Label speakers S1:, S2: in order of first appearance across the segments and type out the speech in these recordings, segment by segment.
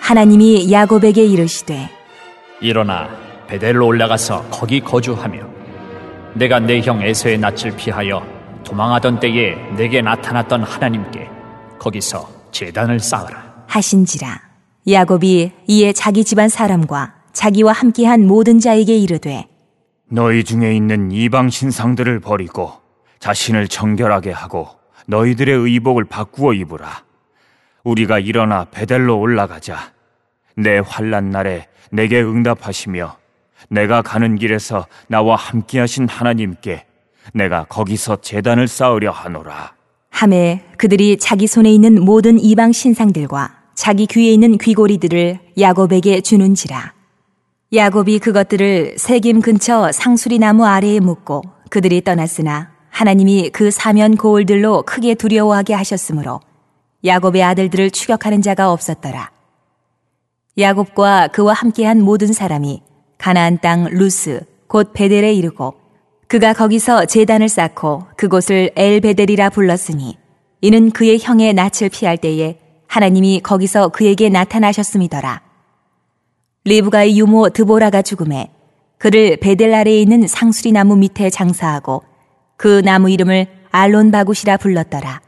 S1: 하나님이 야곱에게 이르시되
S2: 일어나 베델로 올라가서 거기 거주하며 내가 내 형 에서의 낯을 피하여 도망하던 때에 내게 나타났던 하나님께 거기서 제단을 쌓으라
S1: 하신지라. 야곱이 이에 자기 집안 사람과 자기와 함께한 모든 자에게 이르되
S3: 너희 중에 있는 이방 신상들을 버리고 자신을 정결하게 하고 너희들의 의복을 바꾸어 입으라. 우리가 일어나 베델로 올라가자. 내 환난 날에 내게 응답하시며 내가 가는 길에서 나와 함께하신 하나님께 내가 거기서 제단을 쌓으려 하노라.
S1: 하매 그들이 자기 손에 있는 모든 이방 신상들과 자기 귀에 있는 귀고리들을 야곱에게 주는지라. 야곱이 그것들을 세겜 근처 상수리 나무 아래에 묻고 그들이 떠났으나 하나님이 그 사면 고을들로 크게 두려워하게 하셨으므로 야곱의 아들들을 추격하는 자가 없었더라. 야곱과 그와 함께한 모든 사람이 가나안 땅 루스 곧 베델에 이르고 그가 거기서 제단을 쌓고 그곳을 엘베델이라 불렀으니 이는 그의 형의 낯을 피할 때에 하나님이 거기서 그에게 나타나셨음이더라. 리브가의 유모 드보라가 죽음에 그를 베델 아래에 있는 상수리 나무 밑에 장사하고 그 나무 이름을 알론바굿이라 불렀더라.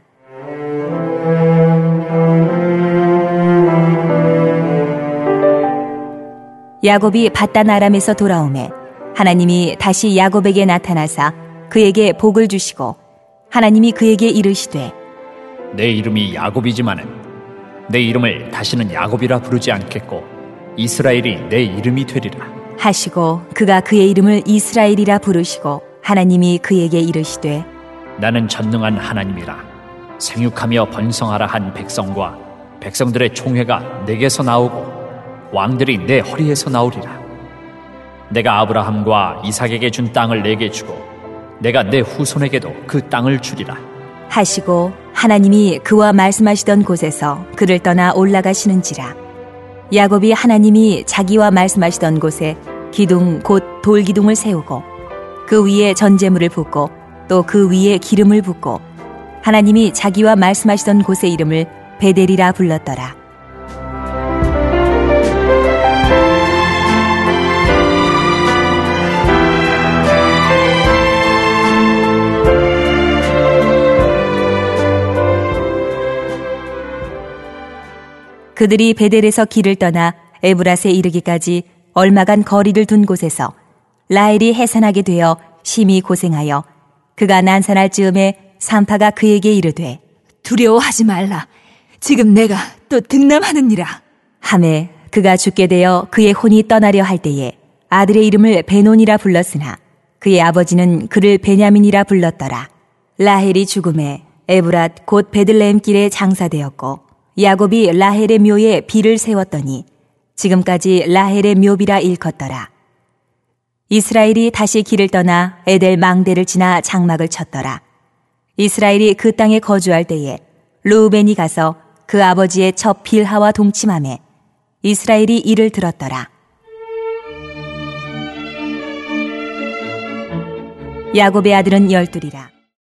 S1: 야곱이 밧단 아람에서 돌아오매 하나님이 다시 야곱에게 나타나사 그에게 복을 주시고 하나님이 그에게 이르시되
S2: 내 이름이 야곱이지만은 내 이름을 다시는 야곱이라 부르지 않겠고 이스라엘이 내 이름이 되리라
S1: 하시고 그가 그의 이름을 이스라엘이라 부르시고 하나님이 그에게 이르시되
S2: 나는 전능한 하나님이라 생육하며 번성하라 한 백성과 백성들의 총회가 내게서 나오고 왕들이 내 허리에서 나오리라. 내가 아브라함과 이삭에게 준 땅을 내게 주고 내가 내 후손에게도 그 땅을 주리라
S1: 하시고 하나님이 그와 말씀하시던 곳에서 그를 떠나 올라가시는지라. 야곱이 하나님이 자기와 말씀하시던 곳에 기둥 곧 돌기둥을 세우고 그 위에 전제물을 붓고 또 그 위에 기름을 붓고 하나님이 자기와 말씀하시던 곳의 이름을 베델이라 불렀더라. 그들이 베델에서 길을 떠나 에브랏에 이르기까지 얼마간 거리를 둔 곳에서 라헬이 해산하게 되어 심히 고생하여 그가 난산할 즈음에 산파가 그에게 이르되
S4: 두려워하지 말라. 지금 내가 또 등남하느니라.
S1: 하매 그가 죽게 되어 그의 혼이 떠나려 할 때에 아들의 이름을 베논이라 불렀으나 그의 아버지는 그를 베냐민이라 불렀더라. 라헬이 죽음에 에브랏 곧 베들레헴 길에 장사되었고 야곱이 라헬의 묘에 비를 세웠더니 지금까지 라헬의 묘비라 일컫더라. 이스라엘이 다시 길을 떠나 에델 망대를 지나 장막을 쳤더라. 이스라엘이 그 땅에 거주할 때에 르우벤이 가서 그 아버지의 첩 빌하와 동침하매 이스라엘이 이를 들었더라. 야곱의 아들은 12이라.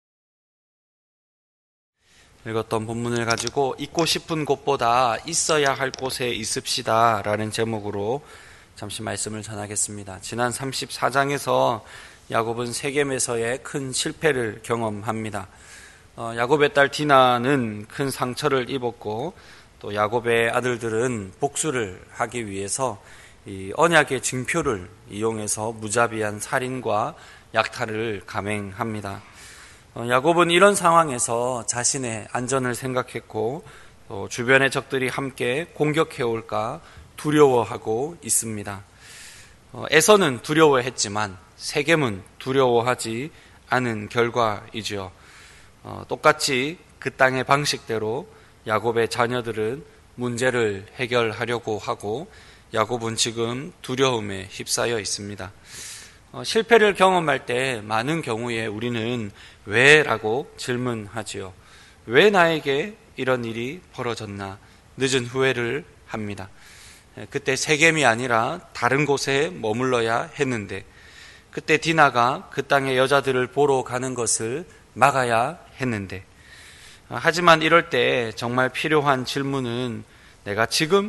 S5: 읽었던 본문을 가지고 있고 싶은 곳보다 있어야 할 곳에 있읍시다 라는 제목으로 잠시 말씀을 전하겠습니다. 지난 34장에서 야곱은 세겜에서의 큰 실패를 경험합니다. 야곱의 딸 디나는 큰 상처를 입었고 또 야곱의 아들들은 복수를 하기 위해서 이 언약의 징표를 이용해서 무자비한 살인과 약탈을 감행합니다. 야곱은 이런 상황에서 자신의 안전을 생각했고 또 주변의 적들이 함께 공격해올까 두려워하고 있습니다. 에서는 두려워했지만 세겜은 두려워하지 않은 결과이지요. 똑같이 그 땅의 방식대로 야곱의 자녀들은 문제를 해결하려고 하고 야곱은 지금 두려움에 휩싸여 있습니다. 실패를 경험할 때 많은 경우에 우리는 왜? 라고 질문하지요. 왜 나에게 이런 일이 벌어졌나? 늦은 후회를 합니다. 그때 세겜이 아니라 다른 곳에 머물러야 했는데, 그때 디나가 그 땅의 여자들을 보러 가는 것을 막아야 했는데, 하지만 이럴 때 정말 필요한 질문은 내가 지금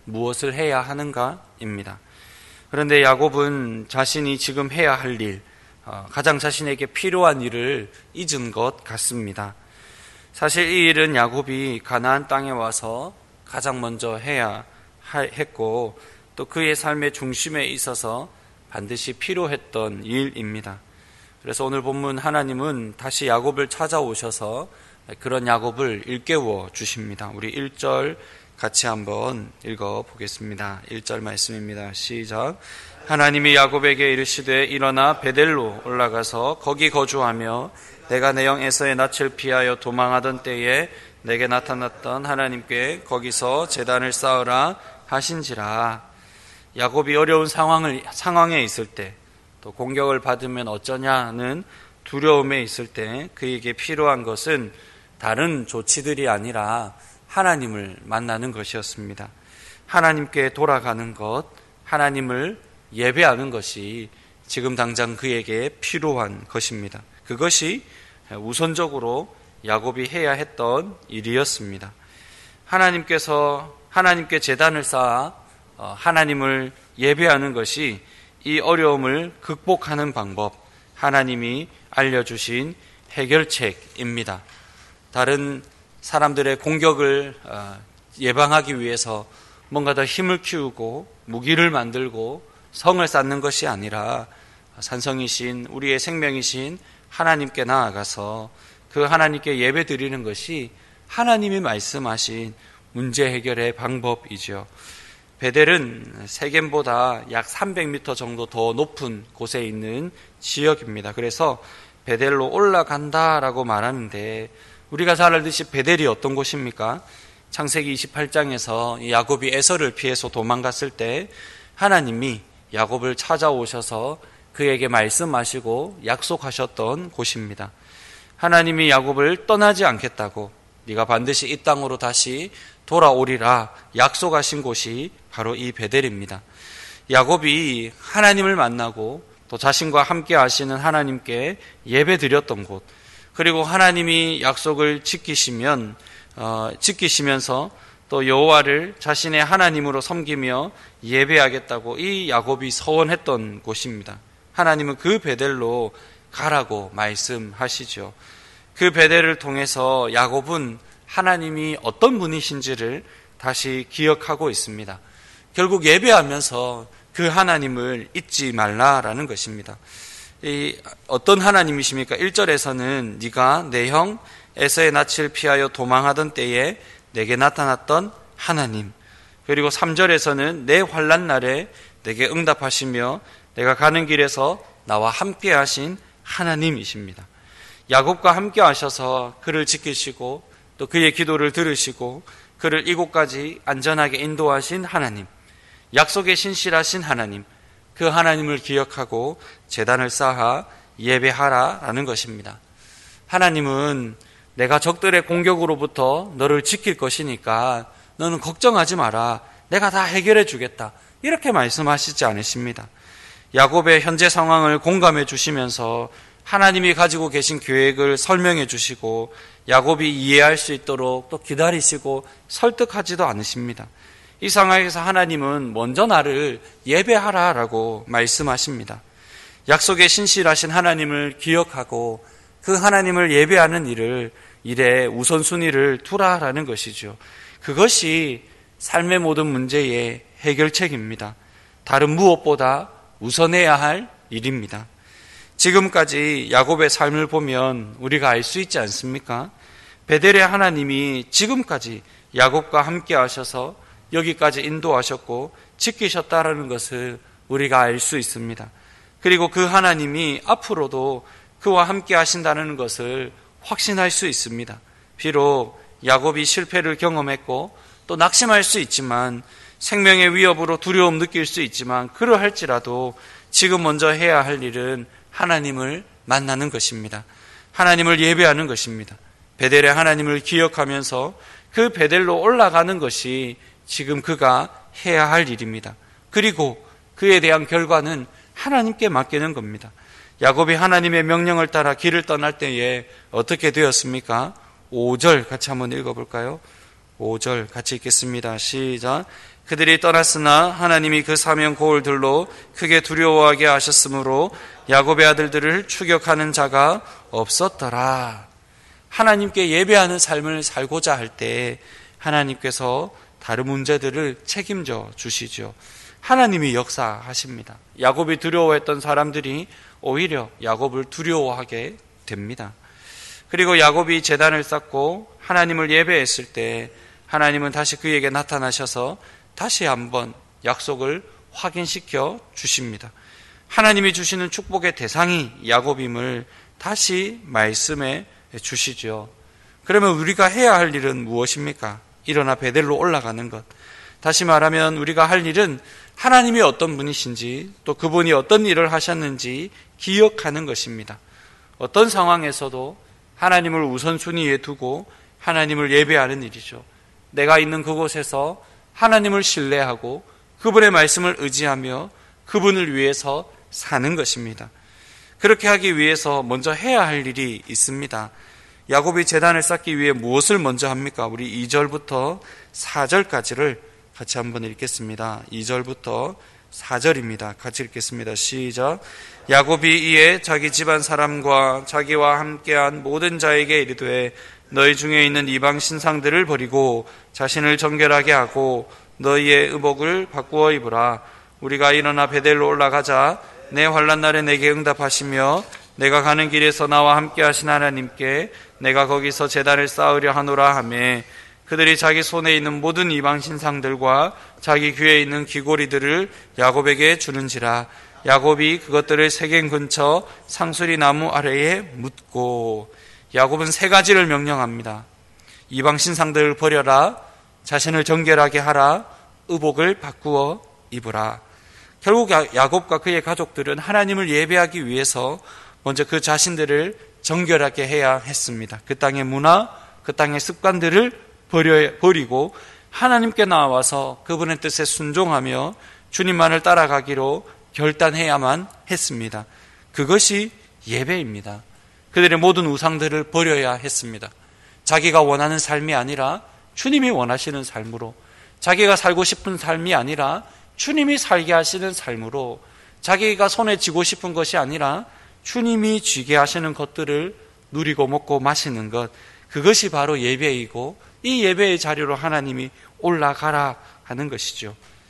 S5: 무엇을 해야 하는가입니다. 그런데 야곱은 자신이 지금 해야 할 일, 가장 자신에게 필요한 일을 잊은 것 같습니다. 사실 이 일은 야곱이 가나안 땅에 와서 가장 먼저 해야 했고 또 그의 삶의 중심에 있어서 반드시 필요했던 일입니다. 그래서 오늘 본문 하나님은 다시 야곱을 찾아오셔서 그런 야곱을 일깨워 주십니다. 우리 1절 같이 한번 읽어보겠습니다. 1절 말씀입니다. 시작. 하나님이 야곱에게 이르시되 일어나 베델로 올라가서 거기 거주하며 내가 내 형 에서의 낯을 피하여 도망하던 때에 내게 나타났던 하나님께 거기서 제단을 쌓으라 하신지라. 야곱이 어려운 상황에 있을 때, 또 공격을 받으면 어쩌냐는 두려움에 있을 때 그에게 필요한 것은 다른 조치들이 아니라 하나님을 만나는 것이었습니다. 하나님께 돌아가는 것, 하나님을 예배하는 것이 지금 당장 그에게 필요한 것입니다. 그것이 우선적으로 야곱이 해야 했던 일이었습니다. 하나님께 제단을 쌓아 하나님을 예배하는 것이 이 어려움을 극복하는 방법, 하나님이 알려주신 해결책입니다. 다른 사람들의 공격을 예방하기 위해서 뭔가 더 힘을 키우고 무기를 만들고 성을 쌓는 것이 아니라 산성이신 우리의 생명이신 하나님께 나아가서 그 하나님께 예배 드리는 것이 하나님이 말씀하신 문제 해결의 방법이죠. 베델은 세겜보다 약 300m 정도 더 높은 곳에 있는 지역입니다. 그래서 베델로 올라간다라고 말하는데 우리가 잘 알듯이 베델이 어떤 곳입니까? 창세기 28장에서 야곱이 에서를 피해서 도망갔을 때 하나님이 야곱을 찾아오셔서 그에게 말씀하시고 약속하셨던 곳입니다. 하나님이 야곱을 떠나지 않겠다고 네가 반드시 이 땅으로 다시 돌아오리라 약속하신 곳이 바로 이 베델입니다. 야곱이 하나님을 만나고 또 자신과 함께 하시는 하나님께 예배 드렸던 곳, 그리고 하나님이 약속을 지키시면서 또 여호와를 자신의 하나님으로 섬기며 예배하겠다고 이 야곱이 서원했던 곳입니다. 하나님은 그 베델로 가라고 말씀하시죠. 그 베델을 통해서 야곱은 하나님이 어떤 분이신지를 다시 기억하고 있습니다. 결국 예배하면서 그 하나님을 잊지 말라라는 것입니다. 어떤 하나님이십니까? 1절에서는 네가 내 형 에서의 낯을 피하여 도망하던 때에 내게 나타났던 하나님, 그리고 3절에서는 내 환난 날에 내게 응답하시며 내가 가는 길에서 나와 함께 하신 하나님이십니다. 야곱과 함께 하셔서 그를 지키시고 또 그의 기도를 들으시고 그를 이곳까지 안전하게 인도하신 하나님, 약속에 신실하신 하나님, 그 하나님을 기억하고 제단을 쌓아 예배하라라는 것입니다. 하나님은 내가 적들의 공격으로부터 너를 지킬 것이니까 너는 걱정하지 마라, 내가 다 해결해 주겠다, 이렇게 말씀하시지 않으십니다. 야곱의 현재 상황을 공감해 주시면서 하나님이 가지고 계신 계획을 설명해 주시고 야곱이 이해할 수 있도록 또 기다리시고 설득하지도 않으십니다. 이 상황에서 하나님은 먼저 나를 예배하라라고 말씀하십니다. 약속에 신실하신 하나님을 기억하고 그 하나님을 예배하는 일에 우선순위를 두라라는 것이죠. 그것이 삶의 모든 문제의 해결책입니다. 다른 무엇보다 우선해야 할 일입니다. 지금까지 야곱의 삶을 보면 우리가 알 수 있지 않습니까? 베델의 하나님이 지금까지 야곱과 함께 하셔서 여기까지 인도하셨고 지키셨다라는 것을 우리가 알 수 있습니다. 그리고 그 하나님이 앞으로도 그와 함께 하신다는 것을 확신할 수 있습니다. 비록 야곱이 실패를 경험했고 또 낙심할 수 있지만, 생명의 위협으로 두려움 느낄 수 있지만, 그러할지라도 지금 먼저 해야 할 일은 하나님을 만나는 것입니다. 하나님을 예배하는 것입니다. 베델의 하나님을 기억하면서 그 베델로 올라가는 것이 지금 그가 해야 할 일입니다. 그리고 그에 대한 결과는 하나님께 맡기는 겁니다. 야곱이 하나님의 명령을 따라 길을 떠날 때에 어떻게 되었습니까? 5절 같이 한번 읽어볼까요? 5절 같이 읽겠습니다. 시작. 그들이 떠났으나 하나님이 그 사명 고울들로 크게 두려워하게 하셨으므로 야곱의 아들들을 추격하는 자가 없었더라. 하나님께 예배하는 삶을 살고자 할 때 하나님께서 다른 문제들을 책임져 주시죠. 하나님이 역사하십니다. 야곱이 두려워했던 사람들이 오히려 야곱을 두려워하게 됩니다. 그리고 야곱이 제단을 쌓고 하나님을 예배했을 때 하나님은 다시 그에게 나타나셔서 다시 한번 약속을 확인시켜 주십니다. 하나님이 주시는 축복의 대상이 야곱임을 다시 말씀해 주시죠. 그러면 우리가 해야 할 일은 무엇입니까? 일어나 베델로 올라가는 것. 다시 말하면 우리가 할 일은 하나님이 어떤 분이신지 또 그분이 어떤 일을 하셨는지 기억하는 것입니다. 어떤 상황에서도 하나님을 우선순위에 두고 하나님을 예배하는 일이죠. 내가 있는 그곳에서 하나님을 신뢰하고 그분의 말씀을 의지하며 그분을 위해서 사는 것입니다. 그렇게 하기 위해서 먼저 해야 할 일이 있습니다. 야곱이 제단을 쌓기 위해 무엇을 먼저 합니까? 우리 2절부터 4절까지를 같이 한번 읽겠습니다. 2절부터 4절입니다. 같이 읽겠습니다. 시작. 야곱이 이에 자기 집안 사람과 자기와 함께한 모든 자에게 이르되 너희 중에 있는 이방 신상들을 버리고 자신을 정결하게 하고 너희의 의복을 바꾸어 입으라. 우리가 일어나 베델로 올라가자. 내 환난 날에 내게 응답하시며 내가 가는 길에서 나와 함께 하신 하나님께 내가 거기서 제단을 쌓으려 하노라 하매 그들이 자기 손에 있는 모든 이방 신상들과 자기 귀에 있는 귀고리들을 야곱에게 주는지라. 야곱이 그것들을 세겜 근처 상수리 나무 아래에 묻고. 야곱은 세 가지를 명령합니다. 이방 신상들을 버려라, 자신을 정결하게 하라, 의복을 바꾸어 입으라. 결국 야곱과 그의 가족들은 하나님을 예배하기 위해서 먼저 그 자신들을 정결하게 해야 했습니다. 그 땅의 문화, 그 땅의 습관들을 버리고 하나님께 나와서 그분의 뜻에 순종하며 주님만을 따라가기로 결단해야만 했습니다. 그것이 예배입니다. 그들의 모든 우상들을 버려야 했습니다. 자기가 원하는 삶이 아니라 주님이 원하시는 삶으로, 자기가 살고 싶은 삶이 아니라 주님이 살게 하시는 삶으로, 자기가 손에 쥐고 싶은 것이 아니라 주님이 쥐게 하시는 것들을 누리고 먹고 마시는 것, 그것이 바로 예배이고 이 예배의 자리로 하나님이 올라가라 하는 것이죠.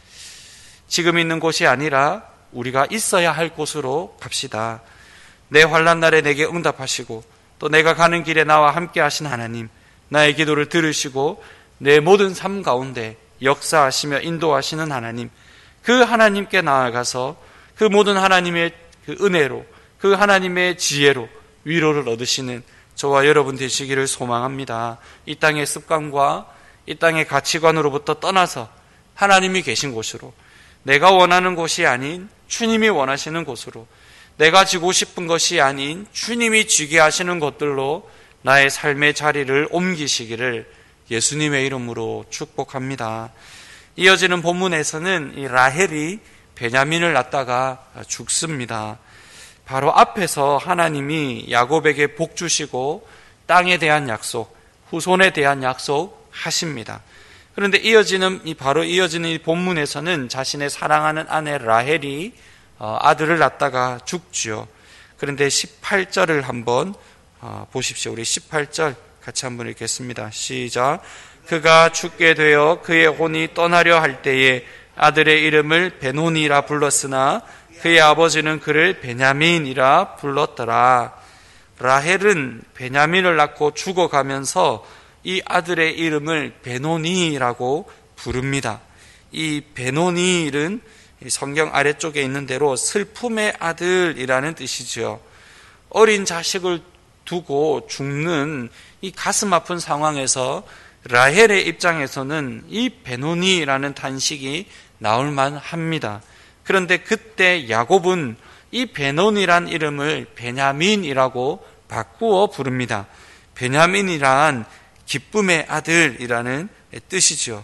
S5: 지금 있는 곳이 아니라 우리가 있어야 할 곳으로 갑시다. 내 환난 날에 내게 응답하시고 또 내가 가는 길에 나와 함께 하신 하나님, 나의 기도를 들으시고 내 모든 삶 가운데 역사하시며 인도하시는 하나님, 그 하나님께 나아가서 그 모든 하나님의 그 은혜로, 그 하나님의 지혜로 위로를 얻으시는 저와 여러분 되시기를 소망합니다. 이 땅의 습관과 이 땅의 가치관으로부터 떠나서 하나님이 계신 곳으로, 내가 원하는 곳이 아닌 주님이 원하시는 곳으로, 내가 쥐고 싶은 것이 아닌 주님이 쥐게 하시는 것들로 나의 삶의 자리를 옮기시기를 예수님의 이름으로 축복합니다. 이어지는 본문에서는 이 라헬이 베냐민을 낳다가 죽습니다. 바로 앞에서 하나님이 야곱에게 복 주시고 땅에 대한 약속, 후손에 대한 약속 하십니다. 그런데 바로 이어지는 이 본문에서는 자신의 사랑하는 아내 라헬이 아들을 낳다가 죽지요. 그런데 18절을 한번 보십시오. 우리 18절 같이 한번 읽겠습니다. 시작. 그가 죽게 되어 그의 혼이 떠나려 할 때에 아들의 이름을 베노니라 불렀으나 그의 아버지는 그를 베냐민이라 불렀더라. 라헬은 베냐민을 낳고 죽어가면서 이 아들의 이름을 베노니라고 부릅니다. 이 베노니는 성경 아래쪽에 있는 대로 슬픔의 아들이라는 뜻이죠. 어린 자식을 두고 죽는 이 가슴 아픈 상황에서 라헬의 입장에서는 이 베노니라는 단식이 나올 만합니다. 그런데 그때 야곱은 이 베노니란 이름을 베냐민이라고 바꾸어 부릅니다. 베냐민이란 기쁨의 아들이라는 뜻이죠.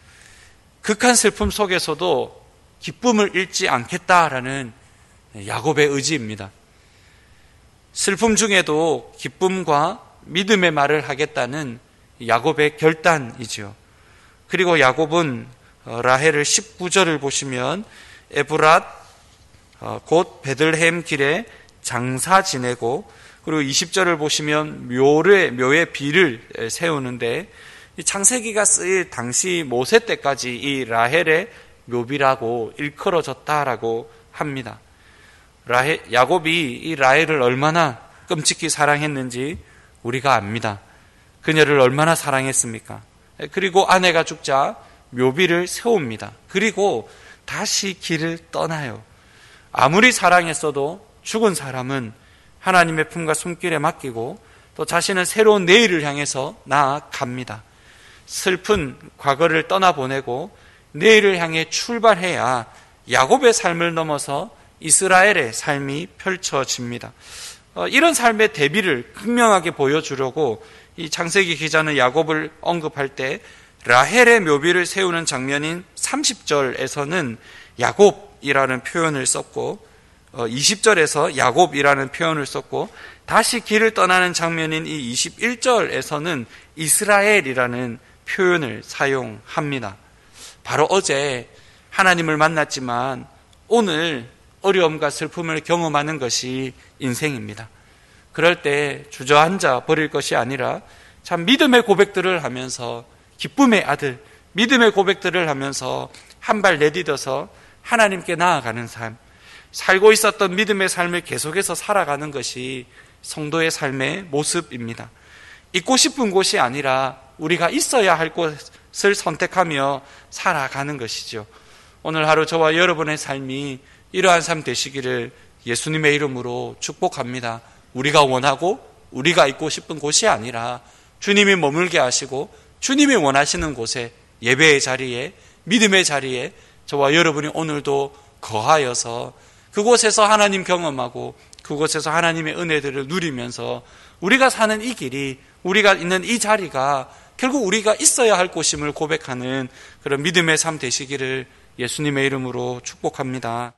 S5: 극한 슬픔 속에서도 기쁨을 잃지 않겠다라는 야곱의 의지입니다. 슬픔 중에도 기쁨과 믿음의 말을 하겠다는 야곱의 결단이죠. 그리고 야곱은 라헬을 19절을 보시면 에브랏 곧 베들레헴 길에 장사 지내고, 그리고 20절을 보시면 묘의 비를 세우는데, 이 창세기가 쓰일 당시 모세 때까지 이 라헬의 묘비라고 일컬어졌다라고 합니다. 야곱이 이 라헬을 얼마나 끔찍히 사랑했는지 우리가 압니다. 그녀를 얼마나 사랑했습니까? 그리고 아내가 죽자 묘비를 세웁니다. 그리고 다시 길을 떠나요. 아무리 사랑했어도 죽은 사람은 하나님의 품과 손길에 맡기고 또 자신은 새로운 내일을 향해서 나아갑니다. 슬픈 과거를 떠나보내고 내일을 향해 출발해야 야곱의 삶을 넘어서 이스라엘의 삶이 펼쳐집니다. 이런 삶의 대비를 극명하게 보여주려고 이 창세기 기자는 야곱을 언급할 때 라헬의 묘비를 세우는 장면인 30절에서는 야곱이라는 표현을 썼고 20절에서 야곱이라는 표현을 썼고 다시 길을 떠나는 장면인 이 21절에서는 이스라엘이라는 표현을 사용합니다. 바로 어제 하나님을 만났지만 오늘 어려움과 슬픔을 경험하는 것이 인생입니다. 그럴 때 주저앉아 버릴 것이 아니라 참 믿음의 고백들을 하면서, 기쁨의 아들, 믿음의 고백들을 하면서 한 발 내딛어서 하나님께 나아가는 삶, 살고 있었던 믿음의 삶을 계속해서 살아가는 것이 성도의 삶의 모습입니다. 있고 싶은 곳이 아니라 우리가 있어야 할 곳을 선택하며 살아가는 것이죠. 오늘 하루 저와 여러분의 삶이 이러한 삶 되시기를 예수님의 이름으로 축복합니다. 우리가 원하고 우리가 있고 싶은 곳이 아니라 주님이 머물게 하시고 주님이 원하시는 곳에, 예배의 자리에, 믿음의 자리에 저와 여러분이 오늘도 거하여서 그곳에서 하나님 경험하고 그곳에서 하나님의 은혜들을 누리면서 우리가 사는 이 길이, 우리가 있는 이 자리가 결국 우리가 있어야 할 곳임을 고백하는 그런 믿음의 삶 되시기를 예수님의 이름으로 축복합니다.